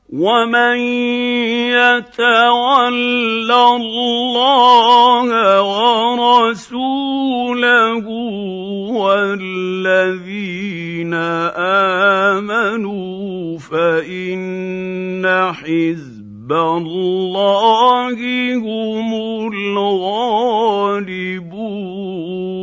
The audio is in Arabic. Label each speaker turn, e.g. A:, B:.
A: ومن يتول الله ورسوله والذين آمنوا فإن حزب الله هم الغالبون.